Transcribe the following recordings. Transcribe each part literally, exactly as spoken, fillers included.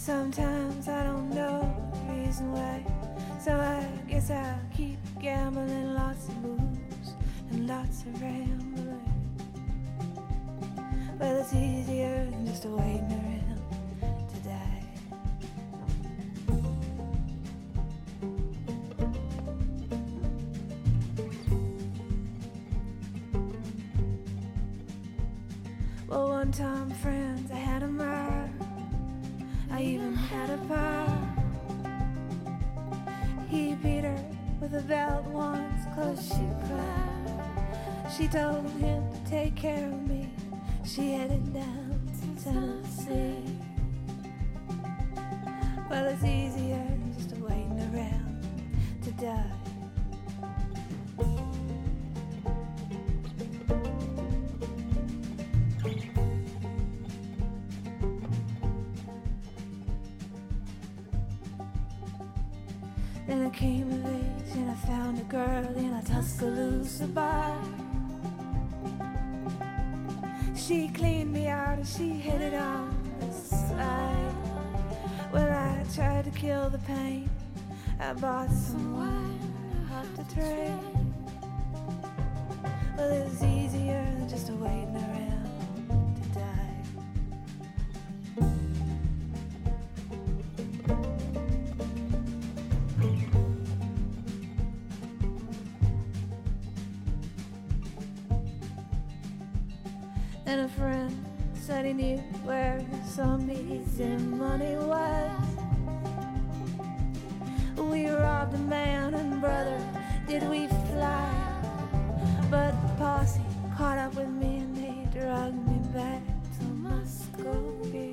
Sometimes I don't know the reason why, so I guess I'll keep gambling, lots of moves and lots of rambling. Well, it's easier than just waiting around to die. Well, one time, friends, I had a mile. I even had a pie. He beat her with a belt once, cause she cried. She told him to take care of me. She headed down to Tennessee. Well, it's easier than just waiting around to die. Then I came of age and I found a girl in a Tuscaloosa bar. She cleaned me out and she hit it on the slide. Well, I tried to kill the pain. I bought some wine, I hopped a train. Well, it was easier than just waiting around to die. And a friend said he knew where some easy money was. We robbed a man and brother, did we fly? But the posse caught up with me and they dragged me back to Muscovy.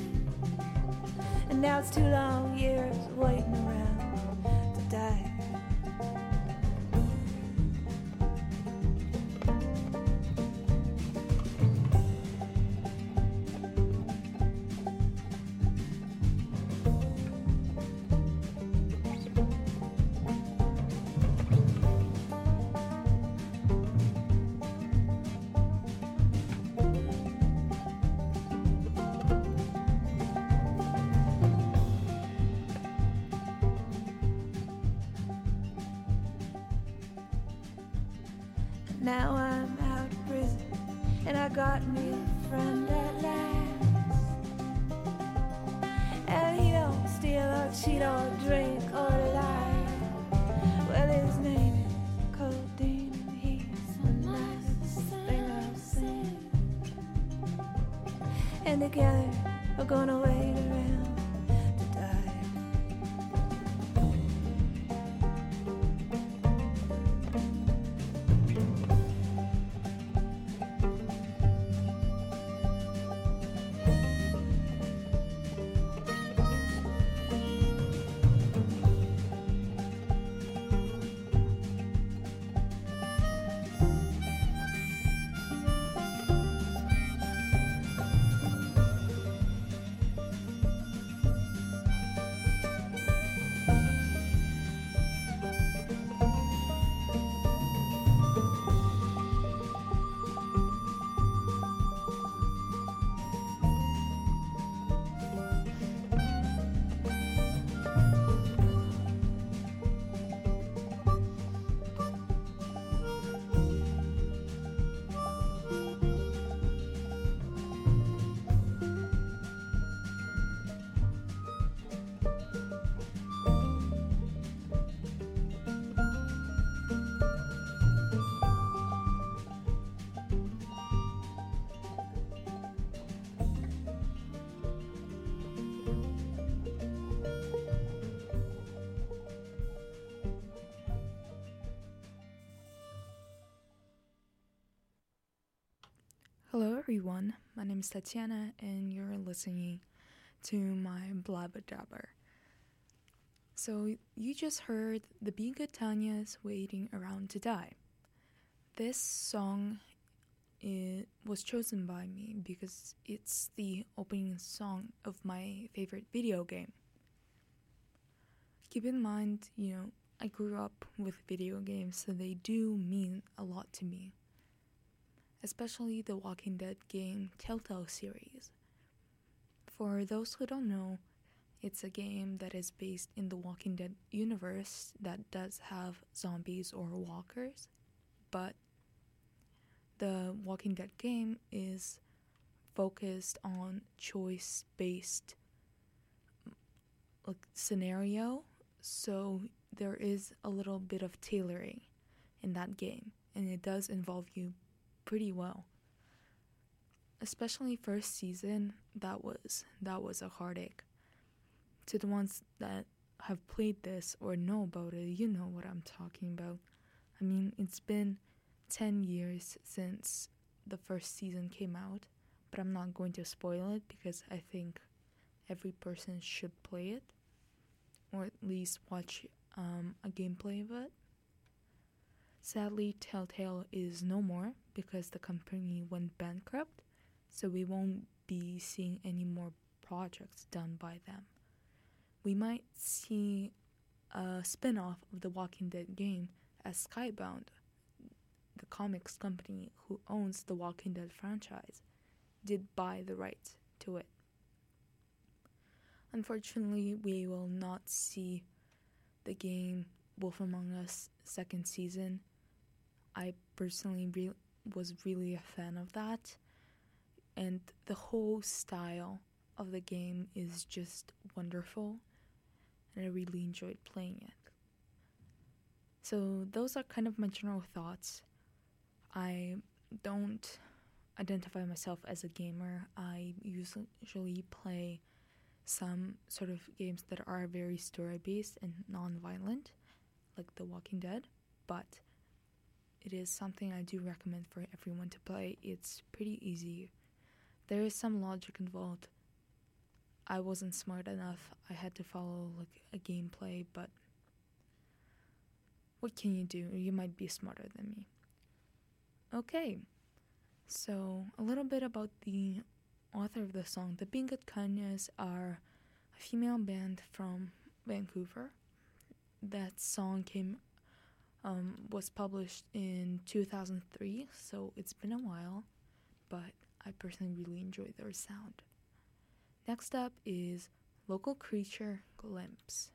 And now it's two long years waiting around to die. Now I'm out of prison and I got me a friend at last. And he don't steal or cheat or drink or lie. Well, his name is Codeine and he's the nicest thing I've seen. And together we're gonna wait around to die. Hello everyone, my name is Tatiana and you're listening to my Blabber Dabber. So you just heard the Be Good Tanya's Waiting Around to Die. This song it was chosen by me because it's the opening song of my favorite video game. Keep in mind, you know, I grew up with video games, so they do mean a lot to me. Especially the Walking Dead game Telltale series. For those who don't know, It's a game that is based in the Walking Dead universe that does have zombies or walkers, but the Walking Dead game is focused on choice-based like scenario, so there is a little bit of tailoring in that game, and it does involve you pretty well. Especially first season, that was that was a heartache. To the ones that have played this or know about it, you know what I'm talking about. I mean, it's been ten years since the first season came out, but I'm not going to spoil it because I think every person should play it, or at least watch um, a gameplay of it. Sadly, Telltale is no more because the company went bankrupt, so we won't be seeing any more projects done by them. We might see a spin-off of the Walking Dead game as Skybound, the comics company who owns the Walking Dead franchise, did buy the rights to it. Unfortunately, we will not see the game Wolf Among Us second season. I personally re- was really a fan of that, and the whole style of the game is just wonderful, and I really enjoyed playing it. So those are kind of my general thoughts. I don't identify myself as a gamer. I usually play some sort of games that are very story-based and non-violent, like The Walking Dead, but it is something I do recommend for everyone to play. It's pretty easy. There is some logic involved. I wasn't smart enough. I had to follow like a gameplay, but what can you do? You might be smarter than me. Okay, so a little bit about the author of the song. The Being Good Kanyas are a female band from Vancouver. That song came um, was published in two thousand three, so it's been a while, but I personally really enjoy their sound. Next up is Local Creature Glimpse.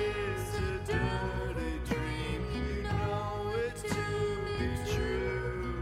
True.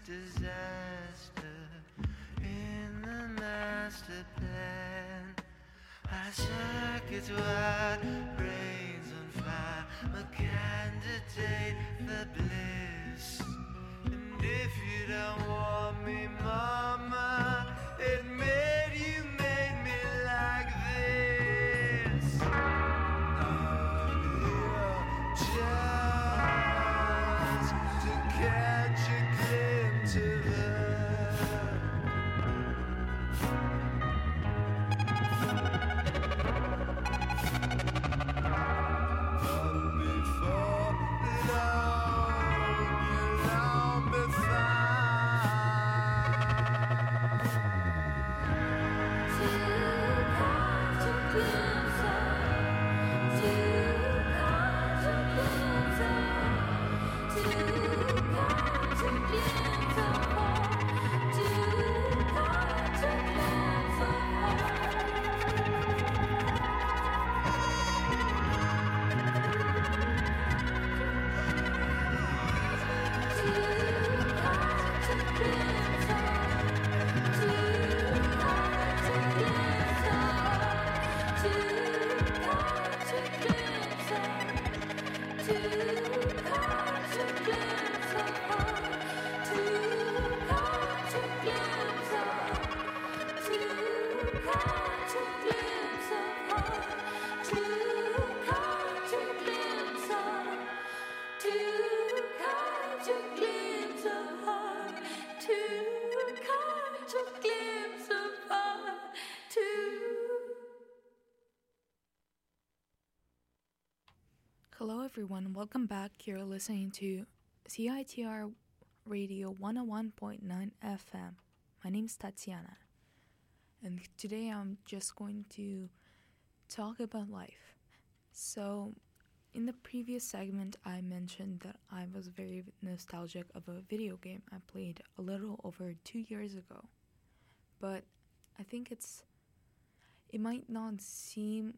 disaster in the master plan. I circuit wide, brains on fire, a candidate for bliss. And if you don't want me, mama, admit you made me like this. Just to catch a glimpse of her. But before long, you'll all be fine. Hello everyone, welcome back. You're listening to C I T R Radio one oh one point nine F M. My name is Tatiana, and today I'm just going to talk about life. So, in the previous segment, I mentioned that I was very nostalgic of a video game I played a little over two years ago. But I think it's, it might not seem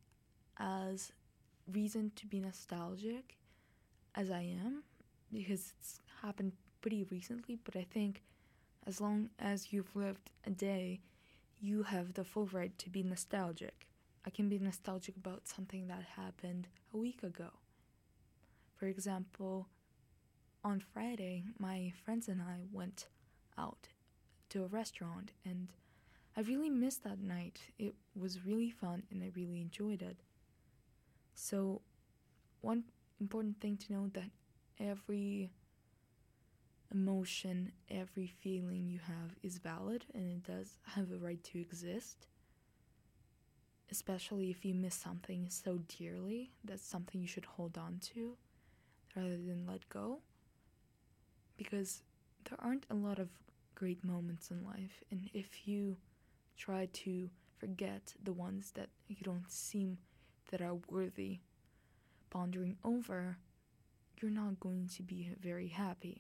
as reason to be nostalgic as I am, because it's happened pretty recently, but I think as long as you've lived a day, you have the full right to be nostalgic. I can be nostalgic about something that happened a week ago. For example, on Friday, my friends and I went out to a restaurant, and I really missed that night. It was really fun, and I really enjoyed it. So, one important thing to know that every emotion, every feeling you have is valid, and it does have a right to exist. Especially if you miss something so dearly, that's something you should hold on to rather than let go. Because there aren't a lot of great moments in life, and if you try to forget the ones that you don't seem that are worthy pondering over, you're not going to be very happy.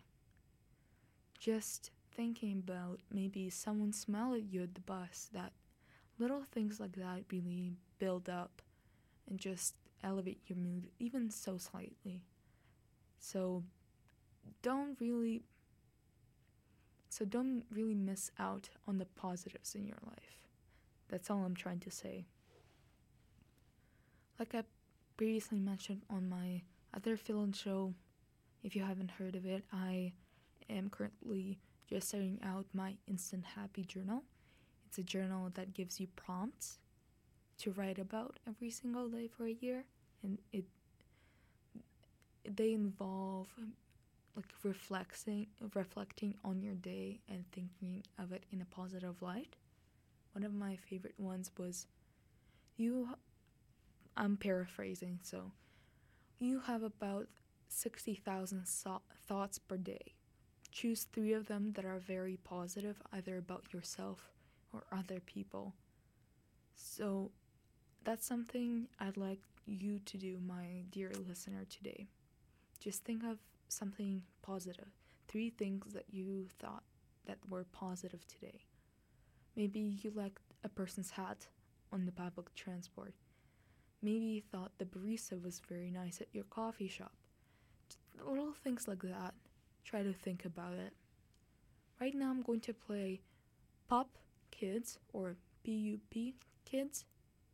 Just thinking about maybe someone smiled at you at the bus, that little things like that really build up and just elevate your mood even so slightly. So don't really so don't really miss out on the positives in your life. That's all I'm trying to say. Like I previously mentioned on my other fill-in show, if you haven't heard of it, I am currently just starting out my Instant Happy Journal. It's a journal that gives you prompts to write about every single day for a year, and it they involve like reflecting reflecting on your day and thinking of it in a positive light. One of my favorite ones was you I'm paraphrasing, so you have about sixty thousand so- thoughts per day. Choose three of them that are very positive, either about yourself or other people. So that's something I'd like you to do, my dear listener, today. Just think of something positive. Three things that you thought that were positive today. Maybe you liked a person's hat on the public transport. Maybe you thought the barista was very nice at your coffee shop. Just little things like that. Try to think about it. right now I'm going to play Pop Kids, or P U P Kids.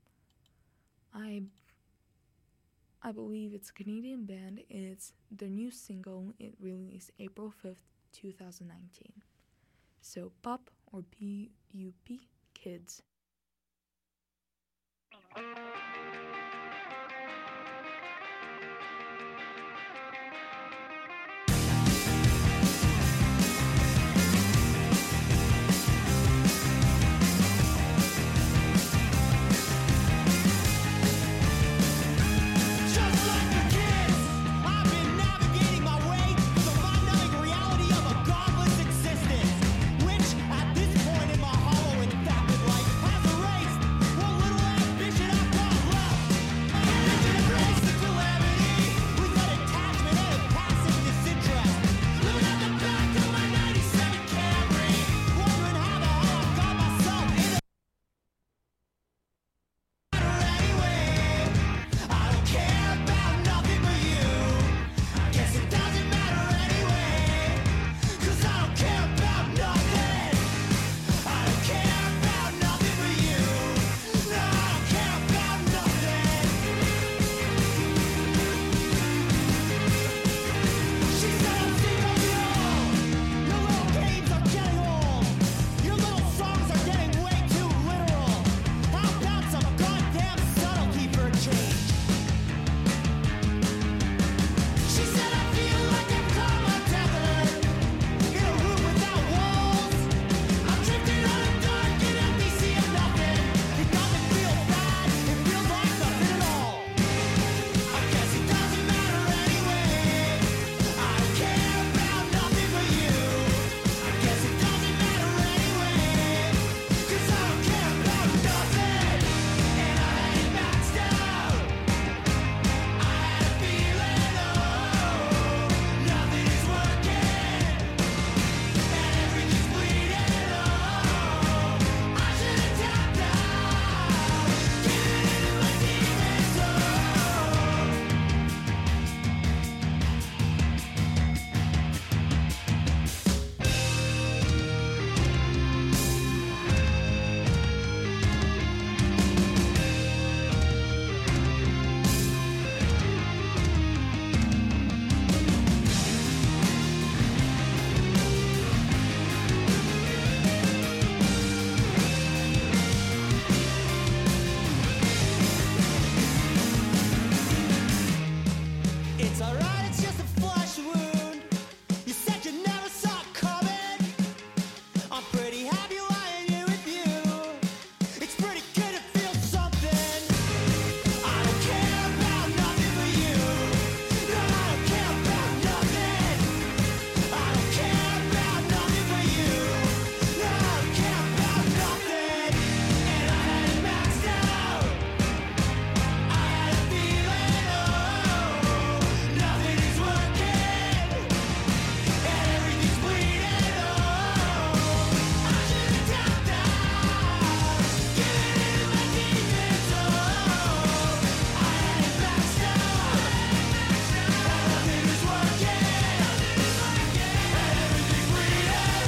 I I believe it's a Canadian band. It's their new single. It released April fifth, twenty nineteen. So Pop or P U P Kids. Just like the kids, I've been navigating my way through the mind-numbing reality of a godless existence, which, at this point in my hollow and vapid life, has erased what little ambition I've got left. Ambition embraced the calamity with an attachment and a passive disinterest. Living at the back of my ninety-seven Camry, wondering how the hell I got myself in the anyway. I don't care about nothing but you. Guess it doesn't matter anyway. 'Cause I don't care about nothing. I don't care about nothing but you. No, I don't care about nothing. She said I'm sick of you all. Your little games are getting old. Your little songs are getting way too literal. How about some goddamn subtlety for a change? She said I feel like I'm caught untethered in a room without walls. I'm drifting on a dark and empty sea of nothing. It doesn't feel bad, it feels like nothing at all. I guess it doesn't matter anyway. I don't care about nothing but you. I guess it doesn't matter anyway. 'Cause I don't care about nothing. And I ain't maxed out. I had a feeling, oh, nothing is working, and everything's bleeding, oh, I should have tapped out, given into my demons, oh. It's alright, it's just a flesh wound. You said you never saw it coming. I'm pretty happy lying here with you. It's pretty good to feel something. I don't care about nothing but you. No, I don't care about nothing. I don't care about nothing but you. No, I don't care about nothing. And I had it maxed out. I had a feeling, oh, nothing is working, and everything's bleeding, oh, I should have tapped out, given into my demons, oh, I had it maxed out, nothing is working, and everything's bleeding,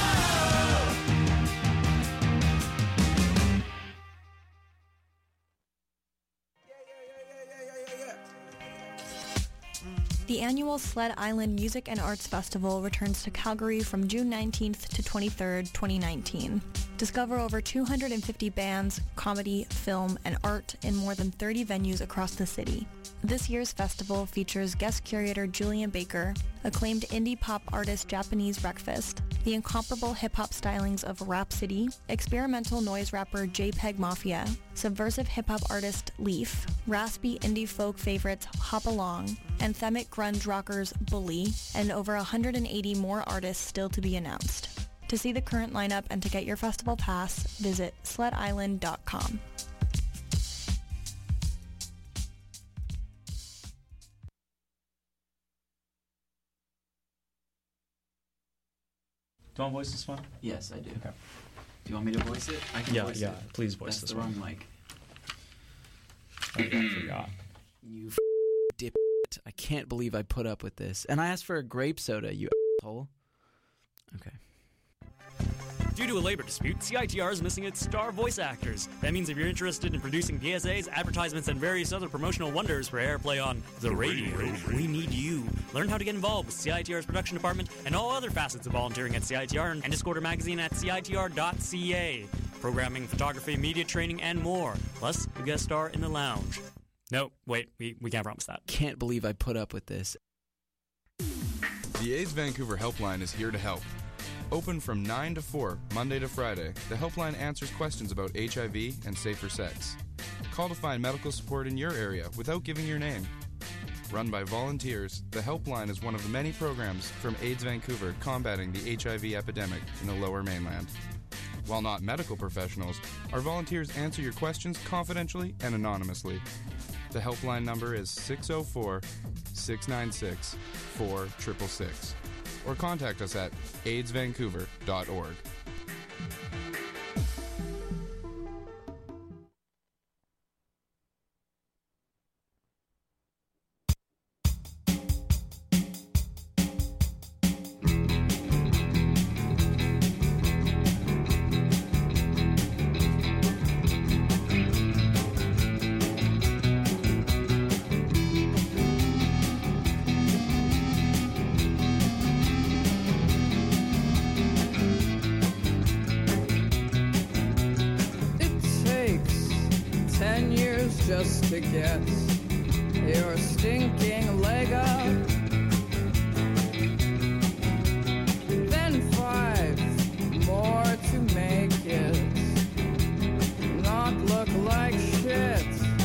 The annual Sled Island Music and Arts Festival returns to Calgary from June nineteenth to twenty-third, twenty nineteen. Discover over two hundred fifty bands, comedy, film, and art in more than thirty venues across the city. This year's festival features guest curator Julian Baker, acclaimed indie pop artist Japanese Breakfast, the incomparable hip-hop stylings of Rhapsody, experimental noise rapper JPEG Mafia, subversive hip-hop artist Leaf, raspy indie folk favorites Hop Along, anthemic grunge rockers Bully, and over one hundred eighty more artists still to be announced. To see the current lineup and to get your festival pass, visit sled island dot com. Do you want to voice this one? Yes, I do. Okay. Do you want me to voice it? I can Yeah, voice yeah. it. Please voice That's this the one. wrong mic. Okay, I forgot. You f- dip. I can't believe I put up with this. And I asked for a grape soda, you asshole. Okay. Due to a labor dispute, C I T R is missing its star voice actors. That means if you're interested in producing P S As, advertisements, and various other promotional wonders for airplay on the radio, we need you. Learn how to get involved with C I T R's production department and all other facets of volunteering at C I T R and Discorder Magazine at C I T R dot C A. Programming, photography, media training, and more. Plus, a guest star in the lounge. No, wait, we, we can't promise that. Can't believe I put up with this. The AIDS Vancouver Helpline is here to help. Open from nine to four, Monday to Friday, the helpline answers questions about H I V and safer sex. Call to find medical support in your area without giving your name. Run by volunteers, the helpline is one of the many programs from AIDS Vancouver combating the H I V epidemic in the Lower Mainland. While not medical professionals, our volunteers answer your questions confidentially and anonymously. The helpline number is six oh four, six nine six, four six six six. Or contact us at aids vancouver dot org. Just to get your stinking leg up, then five more to make it not look like shit.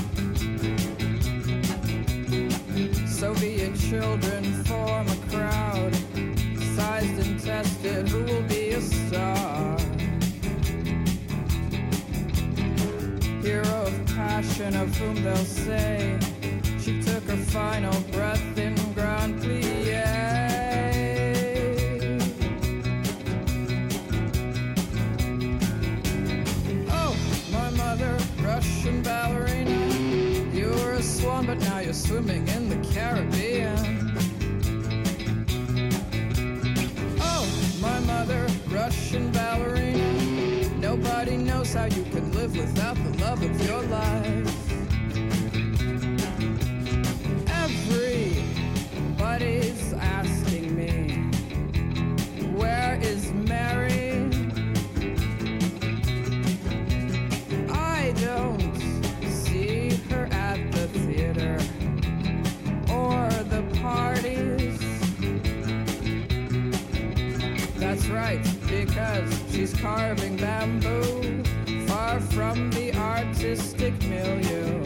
Soviet children form a crowd, sized and tested, who will be a star? Hero of passion, of whom they'll say she took her final breath in Grand Plie. Oh, my mother, Russian ballerina, you were a swan, but now you're swimming in the Caribbean. Oh, my mother, Russian ballerina, nobody knows how you can live without the love of your life. Everybody's asking me, where is Mary? I don't see her at the theater or the parties. That's right, because she's carving bamboo far from the artistic milieu.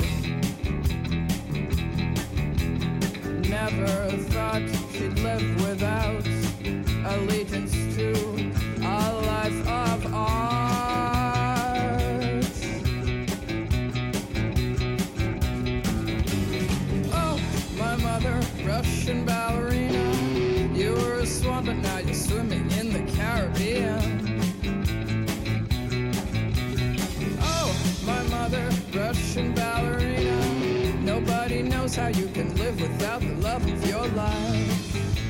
Never thought she'd live without allegiance to a life of art. Oh, my mother, Russian ballerina, you were a swan, but now you're swimming in the Caribbean. Oh, my mother, Russian ballerina, nobody knows how you can live without the love of your life.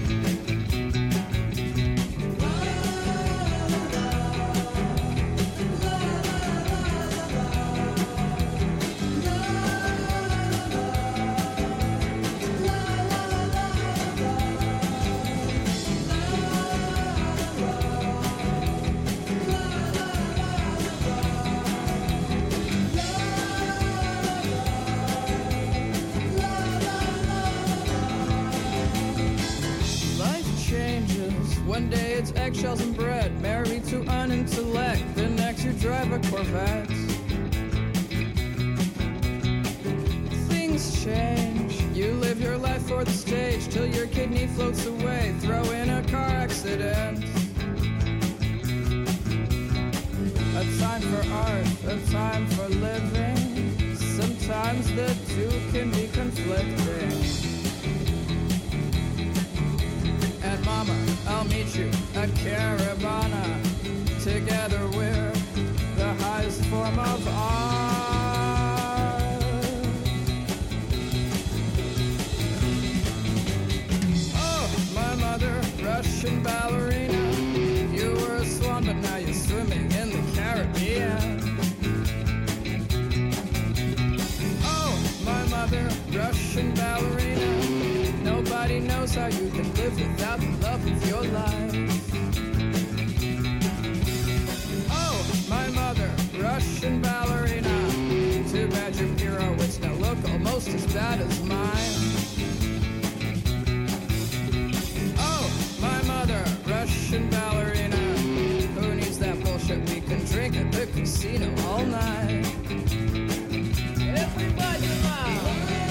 One day it's eggshells and bread, married to an intellect. The next you drive a Corvette. Things change. You live your life for the stage till your kidney floats away. Throw in a car accident. A time for art, a time for living. Sometimes the two can be conflicting. And mama, I'll meet you at Caravana. Together we're the highest form of art. Oh, my mother, Russian ballerina, you were a swan, but now you're swimming how you can live without the love of your life. Oh, my mother, Russian ballerina. Too bad your pirouettes now look almost as bad as mine. Oh, my mother, Russian ballerina. Who needs that bullshit? We can drink at the casino all night. Everybody laugh.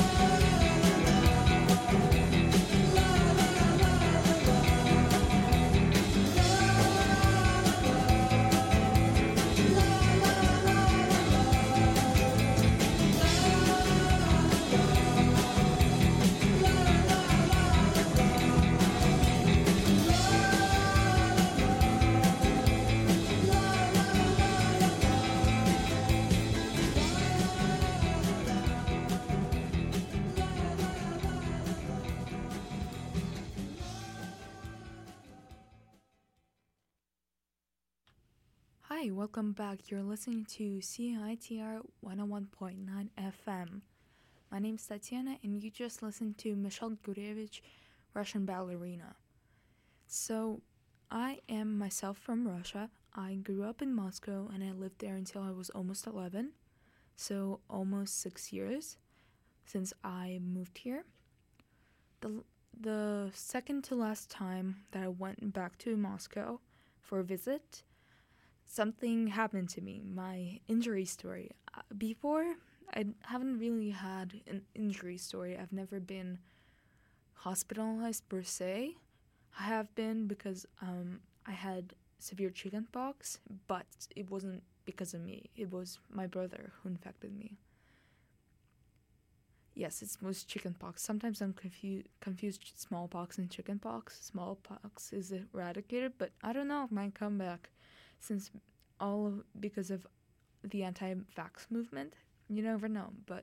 Hi, welcome back. You're listening to C I T R one oh one point nine F M. My name's Tatiana, and you just listened to Michelle Gurevich, Russian ballerina. So, I am myself from Russia. I grew up in Moscow, and I lived there until I was almost eleven. So, almost six years since I moved here. The, the second to last time that I went back to Moscow for a visit, something happened to me, my injury story. Uh, Before, I haven't really had an injury story. I've never been hospitalized per se. I have been because um, I had severe chickenpox, but it wasn't because of me. It was my brother who infected me. Yes, it was chickenpox. Sometimes I'm confu- confused smallpox and chickenpox. Smallpox is eradicated, but I don't know if mine come back. Since all of, because of the anti-vax movement, you never know. But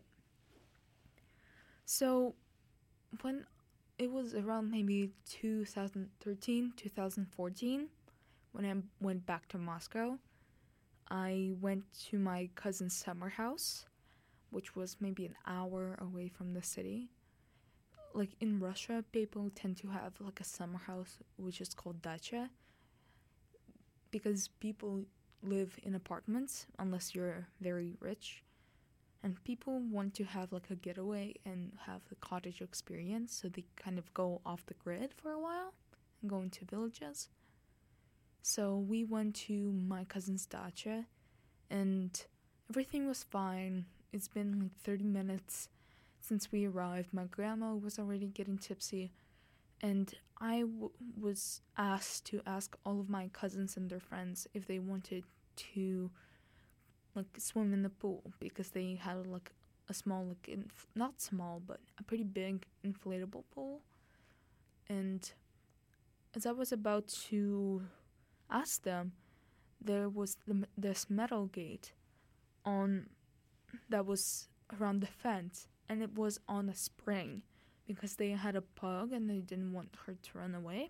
so when it was around maybe two thousand thirteen, two thousand fourteen, when I went back to Moscow, I went to my cousin's summer house, which was maybe an hour away from the city. Like in Russia, people tend to have like a summer house, which is called dacha, because people live in apartments unless you're very rich, and people want to have like a getaway and have the cottage experience, so they kind of go off the grid for a while and go into villages. So we went to my cousin's dacha, and everything was fine. It's been like thirty minutes since we arrived. My grandma was already getting tipsy, and I w- was asked to ask all of my cousins and their friends if they wanted to like swim in the pool, because they had like a small, like inf- not small, but a pretty big inflatable pool. And as I was about to ask them, there was the, this metal gate on that was around the fence, and it was on a spring, because they had a pug and they didn't want her to run away.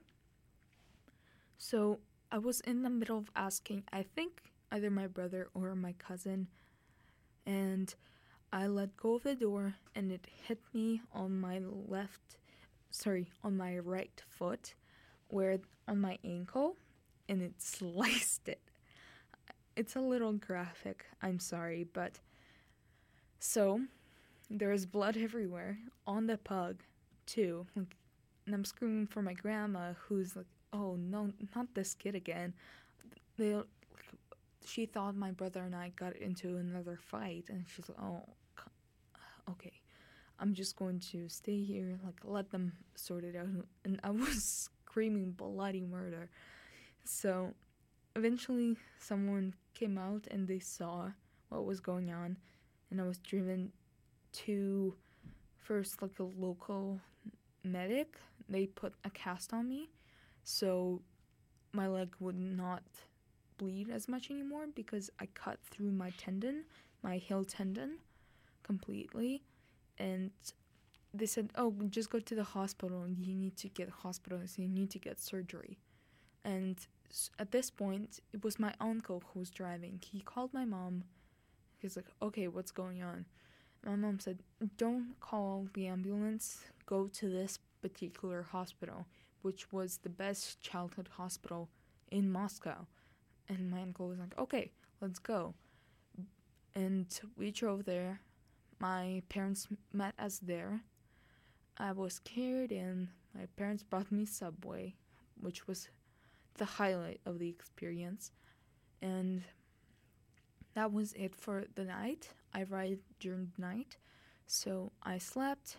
So I was in the middle of asking, I think either my brother or my cousin, and I let go of the door, and it hit me on my left, sorry, on my right foot, where on my ankle, and it sliced it. It's a little graphic, I'm sorry, but so there's blood everywhere on the pug too, like, and I'm screaming for my grandma, who's like, oh no, not this kid again. They, like, she thought my brother and I got into another fight, and she's like, oh, okay, I'm just going to stay here, like, let them sort it out. And I was screaming bloody murder. So eventually someone came out and they saw what was going on, and I was driven to first like a local medic. They put a cast on me so my leg would not bleed as much anymore, because I cut through my tendon, my heel tendon, completely. And they said, oh, just go to the hospital, and you need to get hospitalized, you need to get surgery. And at this point, it was my uncle who was driving. He called my mom. He's like, okay, what's going on? My mom said, don't call the ambulance, go to this particular hospital, which was the best childhood hospital in Moscow. And my uncle was like, okay, let's go. And we drove there. My parents met us there. I was carried in. My parents brought me Subway, which was the highlight of the experience. And that was it for the night. I arrived during the night, so I slept.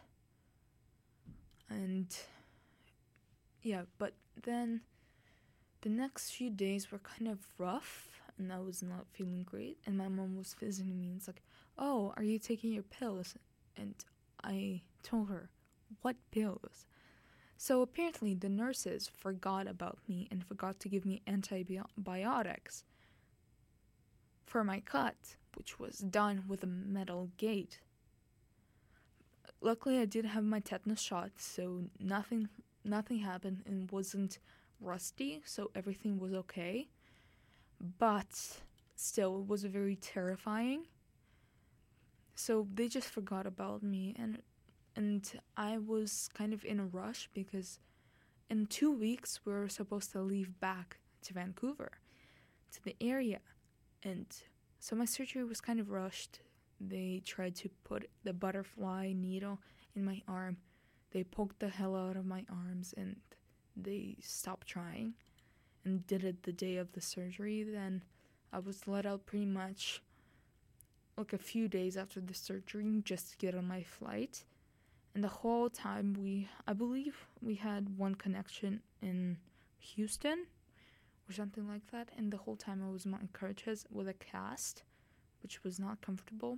And yeah, but then the next few days were kind of rough, and I was not feeling great. And my mom was visiting me and it's like, oh, are you taking your pills? And I told her, what pills? So apparently the nurses forgot about me and forgot to give me antibiotics for my cut, which was done with a metal gate. Luckily, I did have my tetanus shot, so nothing nothing happened and wasn't rusty, so everything was okay. But still, it was very terrifying. So they just forgot about me, and and I was kind of in a rush because in two weeks we were supposed to leave back to Vancouver, to the area. And so my surgery was kind of rushed. They tried to put the butterfly needle in my arm. They poked the hell out of my arms and they stopped trying and did it the day of the surgery. Then I was let out pretty much like a few days after the surgery just to get on my flight. And the whole time we, I believe we had one connection in Houston or something like that. And the whole time I was in my crutches with a cast, which was not comfortable.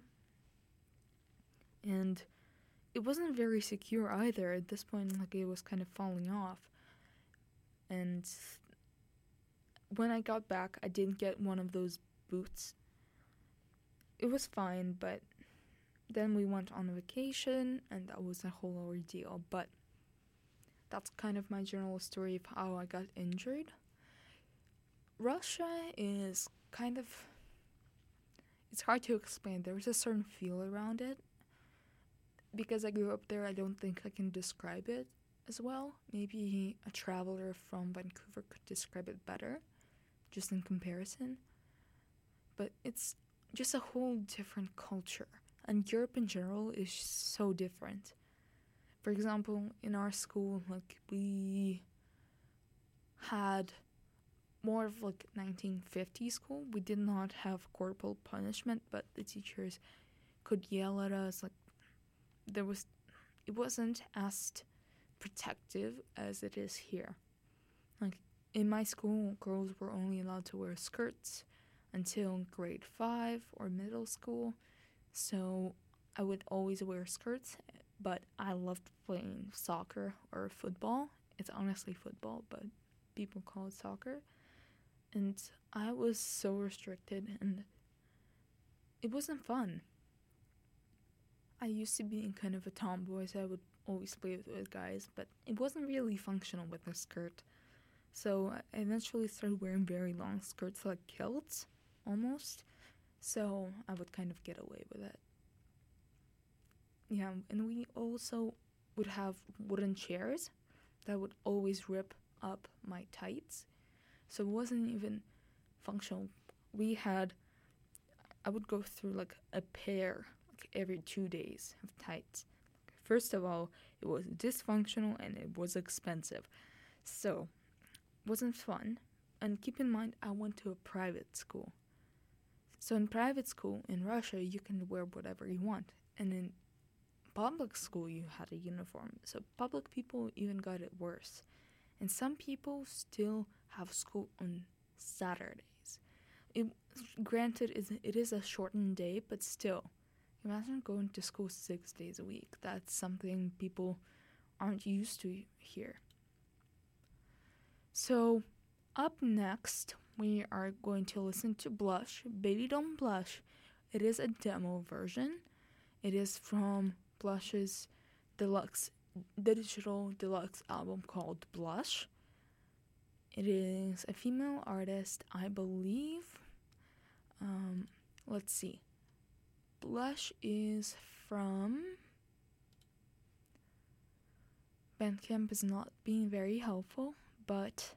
And it wasn't very secure either. At this point, like, it was kind of falling off. And when I got back, I didn't get one of those boots. It was fine, but then we went on a vacation, and that was a whole ordeal. But that's kind of my general story of how I got injured. Russia is kind of... It's hard to explain. There's a certain feel around it. Because I grew up there, I don't think I can describe it as well. Maybe a traveler from Vancouver could describe it better, just in comparison. But it's just a whole different culture. And Europe in general is so different. For example, in our school, like, we had more of like nineteen fifties school. We did not have corporal punishment, but the teachers could yell at us. Like, there was, it wasn't as protective as it is here. Like, in my school, girls were only allowed to wear skirts until grade five or middle school. So I would always wear skirts, but I loved playing soccer or football. It's honestly football, but people call it soccer. And I was so restricted, and it wasn't fun. I used to be kind of a tomboy, so I would always play with guys, but it wasn't really functional with a skirt. So I eventually started wearing very long skirts, like kilts, almost. So I would kind of get away with it. Yeah, and we also would have wooden chairs that would always rip up my tights. So it wasn't even functional. We had, I would go through like a pair like every two days of tights. First of all, it was dysfunctional and it was expensive. So it wasn't fun. And keep in mind, I went to a private school. So in private school in Russia, you can wear whatever you want. And in public school, you had a uniform. So public people even got it worse. And some people still have school on Saturdays. It, granted, it is a shortened day, but still, imagine going to school six days a week. That's something people aren't used to here. So, up next, we are going to listen to Blush, Baby Don't Blush. It is a demo version. It is from Blush's deluxe, digital deluxe album called Blush. It is a female artist, I believe. Um, let's see. Blush is from Bandcamp is not being very helpful, but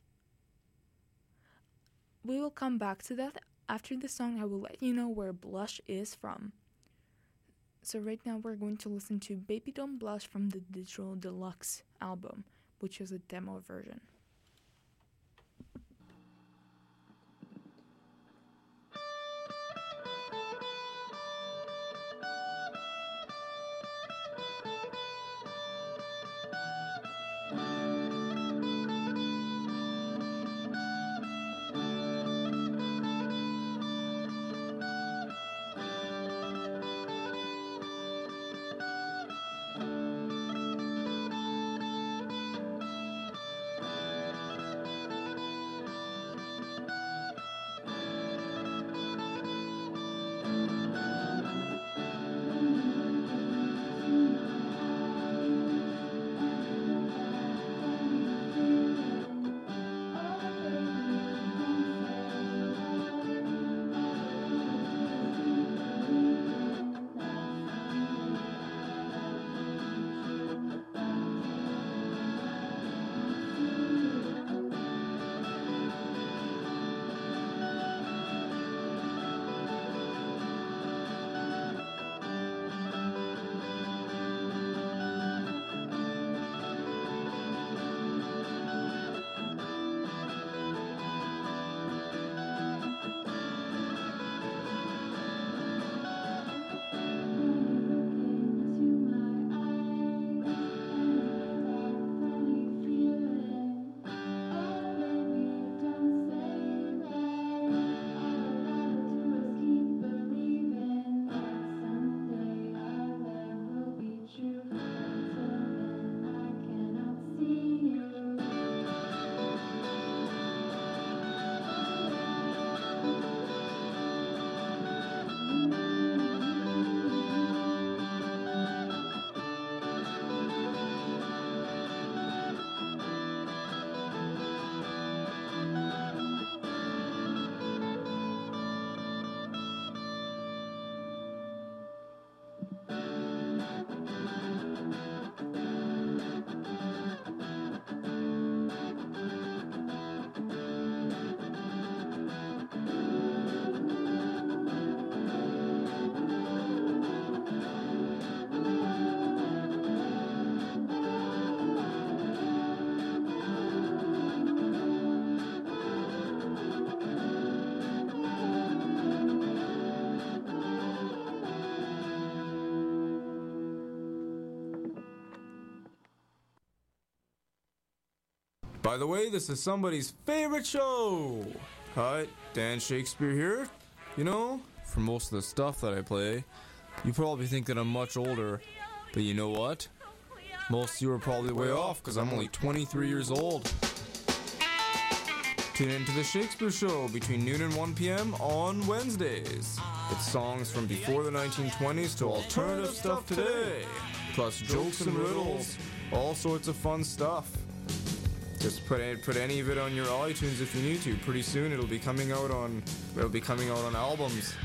we will come back to that. After the song, I will let you know where Blush is from. So right now we're going to listen to Baby Don't Blush from the Digital Deluxe album, which is a demo version. By the way, this is somebody's favorite show. Hi, Dan Shakespeare here. You know, for most of the stuff that I play, you probably think that I'm much older, but you know what? Most of you are probably way off because I'm only twenty-three years old. Tune in to The Shakespeare Show between noon and one p.m. on Wednesdays. It's songs from before the nineteen twenties to alternative stuff today, plus jokes and riddles, all sorts of fun stuff. Just put it, put any of it on your iTunes if you need to. Pretty soon it'll be coming out on it'll be coming out on albums.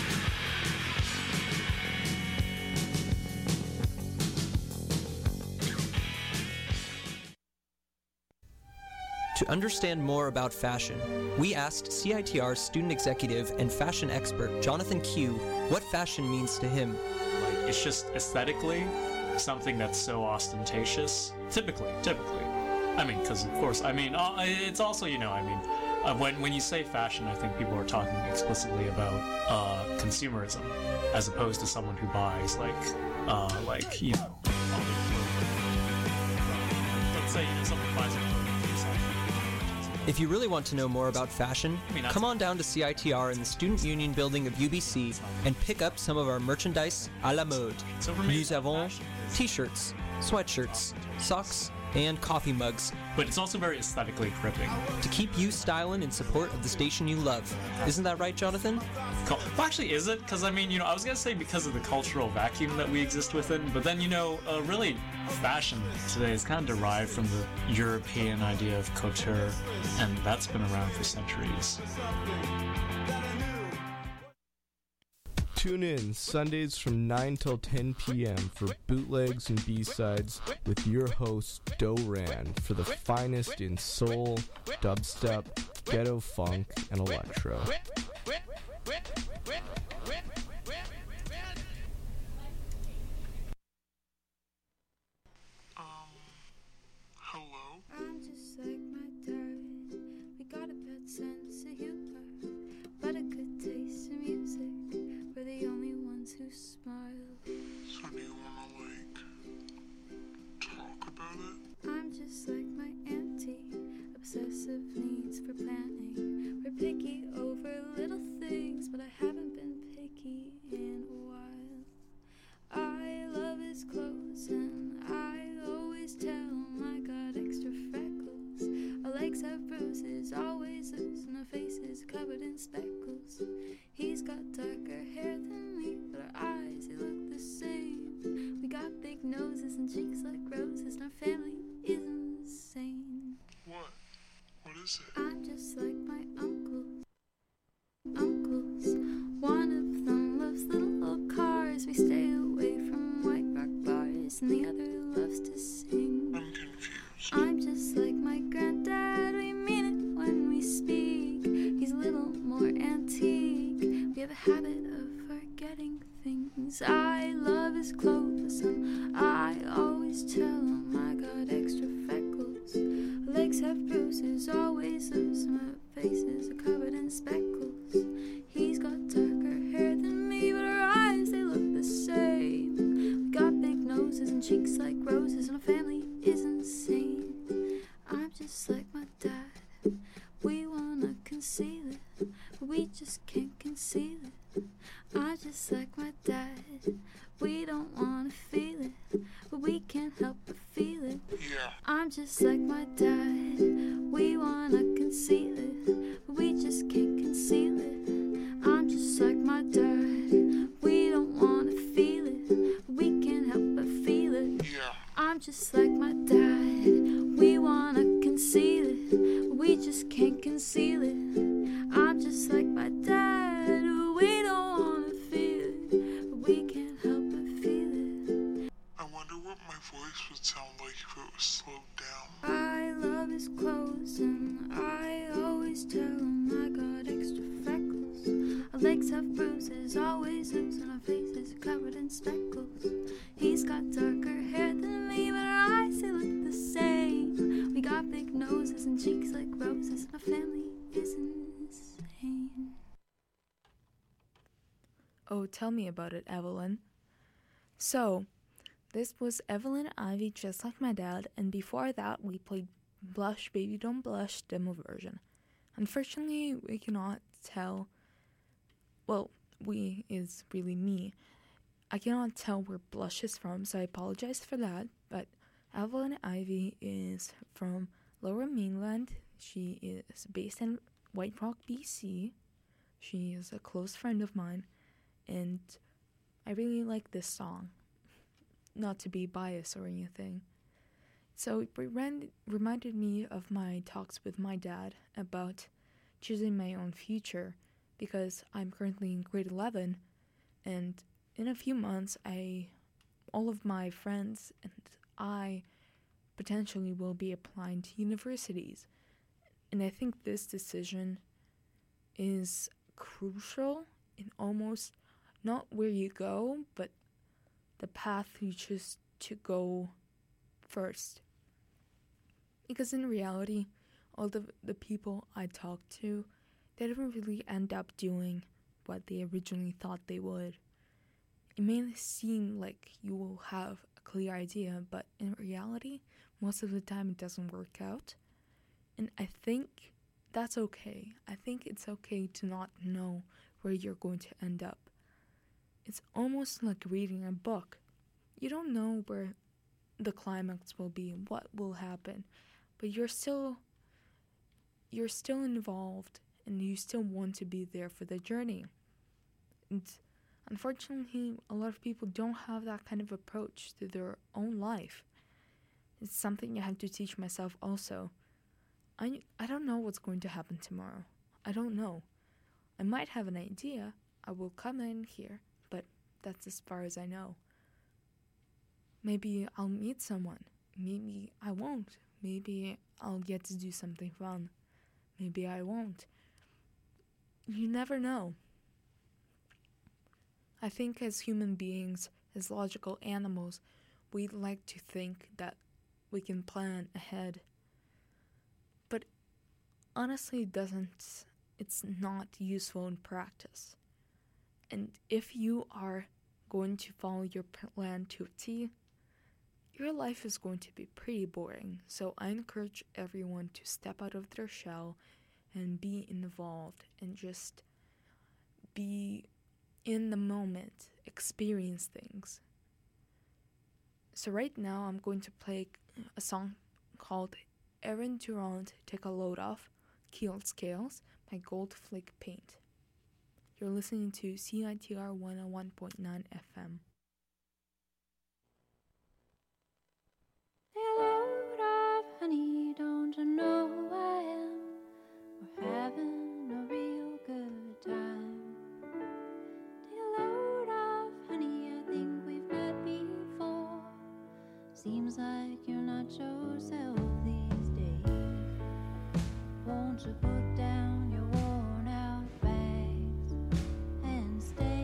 To understand more about fashion, we asked C I T R student executive and fashion expert Jonathan Q what fashion means to him. Like, it's just aesthetically something that's so ostentatious. Typically, typically. I mean, because of course, I mean, uh, it's also, you know, I mean, uh, when when you say fashion, I think people are talking explicitly about uh, consumerism, as opposed to someone who buys like, uh, like you know, all the clothing. Let's say you know, someone buys a clothing from fashion. If you really want to know more about fashion, I mean, come on down to C I T R in the Student Union building of U B C and pick up some of our merchandise à la mode. So for me, Nous avons t-shirts, sweatshirts, socks, and coffee mugs. But it's also very aesthetically gripping. To keep you styling in support of the station you love. Isn't that right, Jonathan? Well, actually, is it? Because, I mean, you know, I was going to say because of the cultural vacuum that we exist within, but then, you know, uh, really, fashion today is kind of derived from the European idea of couture, and that's been around for centuries. Tune in Sundays from nine till ten p.m. for bootlegs and B-sides with your host, Doran, for the finest in soul, dubstep, ghetto funk, and electro. I'm just like my dad. We got a bad sense of humor, but a good taste in music. We're the only ones who smile. So do you wanna, like, talk about it? I'm just like my auntie, obsessive needs for planning. We're picky over little things, but I haven't been picky in a while. I love his clothes and I always tell him I got extra freckles. Our legs have bruises, always loose, and our faces covered in speckles. He's got darker hair than me, but our eyes, they look the same. We got big noses and cheeks like roses, and our family is insane. What? What is it? I'm just like my uncles. Uncles, one of them loves little old cars. We stay away from white rock bars, and the other loves to sing. I'm confused. I'm just like my granddad. We mean it when we speak. He's a little more antique. We have a habit of forgetting things. I love his clothes, and I always tell him I got extra freckles. Our legs have bruises, always loose, and my faces are covered in speckles. He's got darker hair than me, but our eyes, they look the same. We got big noses and cheeks like roses, and our family is insane. I'm just like my dad. We wanna conceal it, but we just can't conceal it. I'm just like my dad. We don't wanna feel it, but we can't help but feel it. Yeah. I'm just like my dad. We wanna conceal it, but we just can't conceal it. I'm just like my dad. We don't wanna feel it, but we can't help but feel it. Yeah. I'm just like my dad. We wanna conceal it, but we just can't conceal it. I'm just like my dad. We don't wanna feel it, but we can't help but feel it. I wonder what my voice would sound like if it was slowed down. I love his clothes, and I always tell him I got extra freckles. Our legs have bruises, always loose, and our faces are covered in speckles. He's got darker hair than me, but our eyes, they look the same. We got big noses and cheeks like roses, and our family is insane. Oh, tell me about it, Evelyn. So, this was Evelyn Ivy, Just Like My Dad, and before that we played Blush Baby Don't Blush demo version. Unfortunately, we cannot tell, well, we is really me. I cannot tell where Blush is from, so I apologize for that, but Evelyn Ivy is from Lower Mainland. She is based in White Rock, B C. She is a close friend of mine, and I really like this song. Not to be biased or anything. So it ran, reminded me of my talks with my dad about choosing my own future, because I'm currently in grade eleven, and in a few months, I, all of my friends and I potentially will be applying to universities. And I think this decision is crucial in almost not where you go, but the path you choose to go first. Because in reality, all the, the people I talk to, they don't really end up doing what they originally thought they would. It may seem like you will have a clear idea, but in reality, most of the time it doesn't work out. And I think that's okay. I think it's okay to not know where you're going to end up. It's almost like reading a book. You don't know where the climax will be, what will happen, but you're still you're still involved, and you still want to be there for the journey. And unfortunately, a lot of people don't have that kind of approach to their own life. It's something I have to teach myself also. I, I don't know what's going to happen tomorrow. I don't know. I might have an idea. I will come in here that's as far as I know. Maybe I'll meet someone. Maybe I won't. Maybe I'll get to do something fun. Maybe I won't. You never know. I think as human beings, as logical animals, we like to think that we can plan ahead. But honestly, it doesn't, it's not useful in practice. And if you are going to follow your plan to a T, your life is going to be pretty boring. So I encourage everyone to step out of their shell and be involved and just be in the moment, experience things. So right now I'm going to play a song called Aaron Durant, Take a Load Off, Keeled Scales by Gold Flake Paint. You're listening to C I T R one oh one point nine F M. Load off, honey, don't you know who I am? We're having a real good time. Take a load off, honey, I think we've met before. Seems like you're not yourself these days. Won't you put down your worn out bags and stay?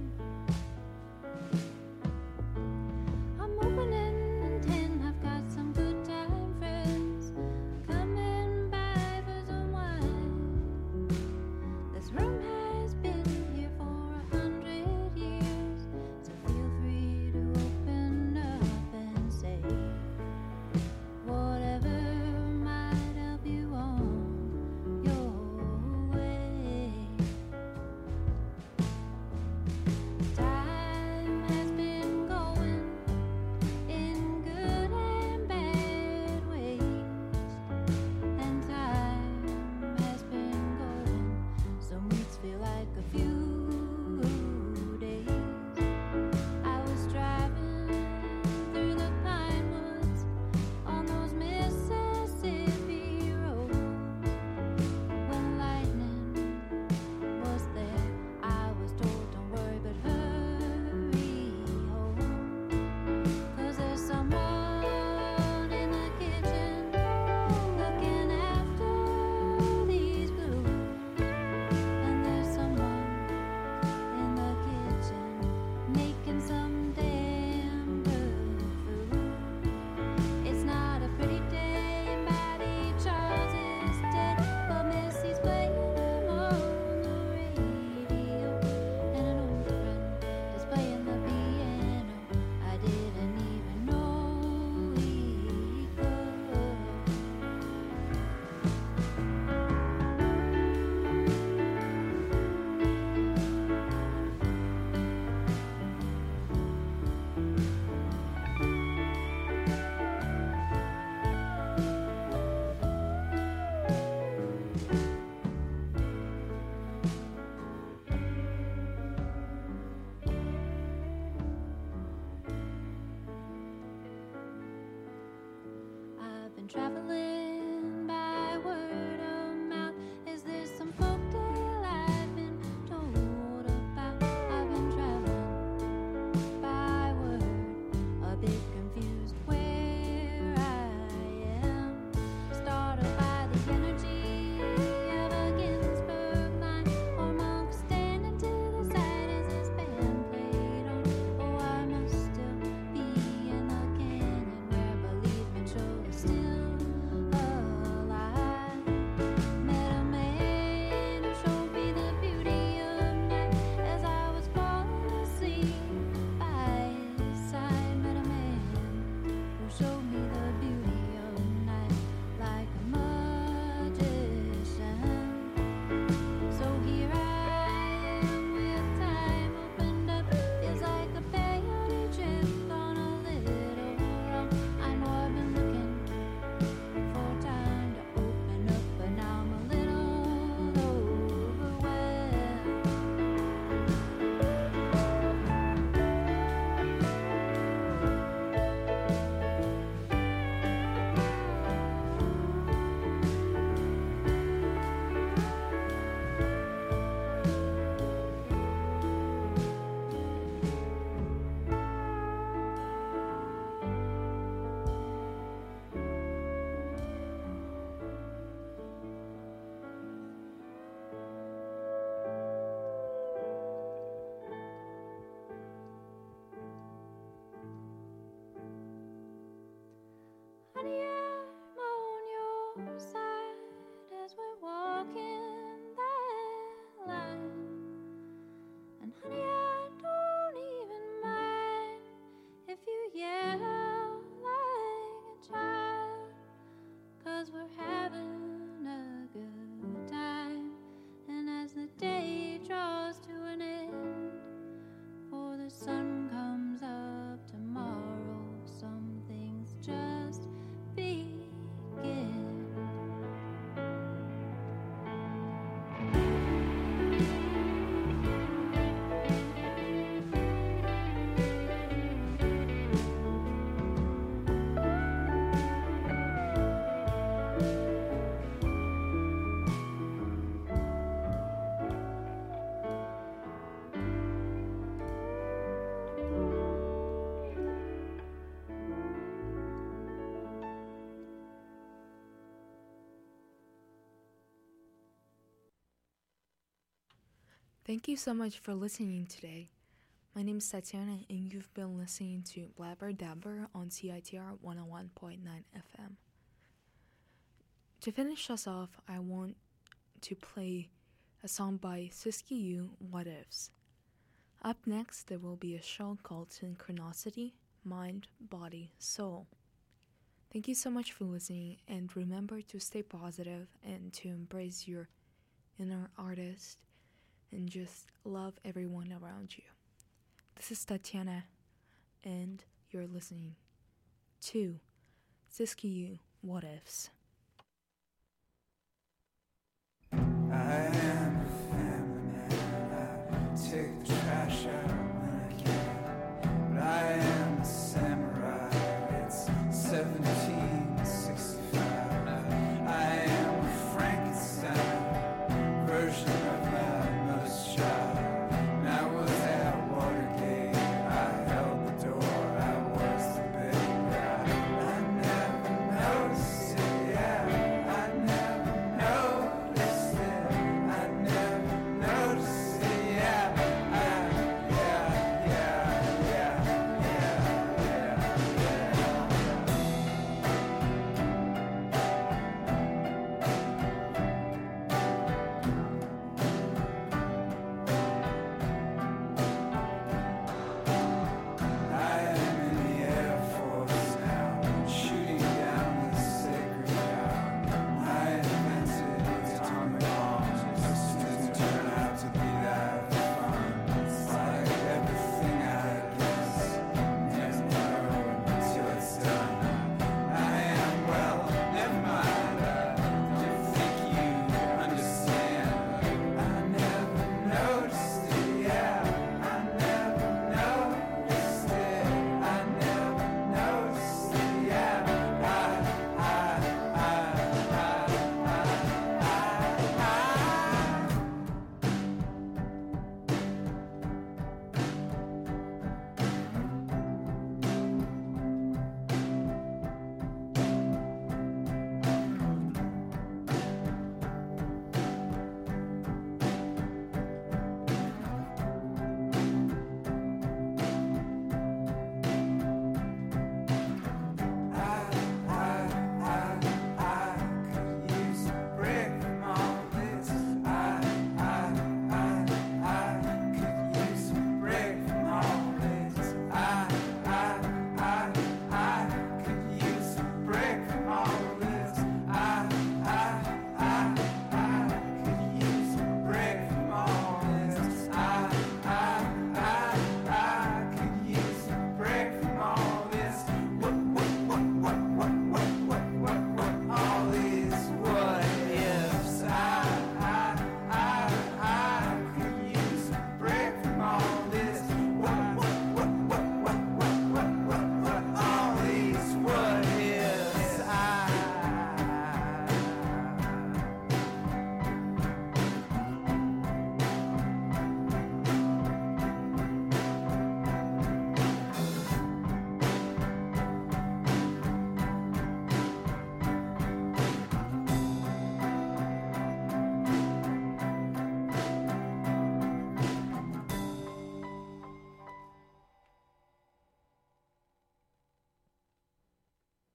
I'm opening in ten, I've got some good time friends coming by for some wine. This room has been here for a hundred years, so feel free to open up and say whatever might help you on your way. Time has been going in good and bad ways, and time has been going. Some weeks feel like a few days. I was driving through the pine woods on those Mississippi roads when lightning was there. I was told, don't worry, but hurry home, 'cause there's someone in the kitchen looking after these blues, and there's someone in the kitchen making some damn good food. It's not a pretty day, and Matty Charles is dead, but Missy's playing him on the radio, and an old friend is playing the piano. I didn't even know he could. I've been traveling by word of mouth. Is there some folk tale I've been told about? I've been traveling by word, a bit confused where I am. Startled by the energy of a Ginsberg line, or monk standing to the side as his band played on. Oh, I must still be in the canyon where, believe me, Joe is still Thank you so much for listening today. My name is Tatiana, and you've been listening to Blabber Dabber on C I T R one oh one point nine F M. To finish us off, I want to play a song by Siskiyou, What Ifs. Up next, there will be a show called Synchronicity, Mind, Body, Soul. Thank you so much for listening, and remember to stay positive and to embrace your inner artist and just love everyone around you. This is Tatiana, and you're listening to Siskiyou, What Ifs. I am a feminine, I take the trash out.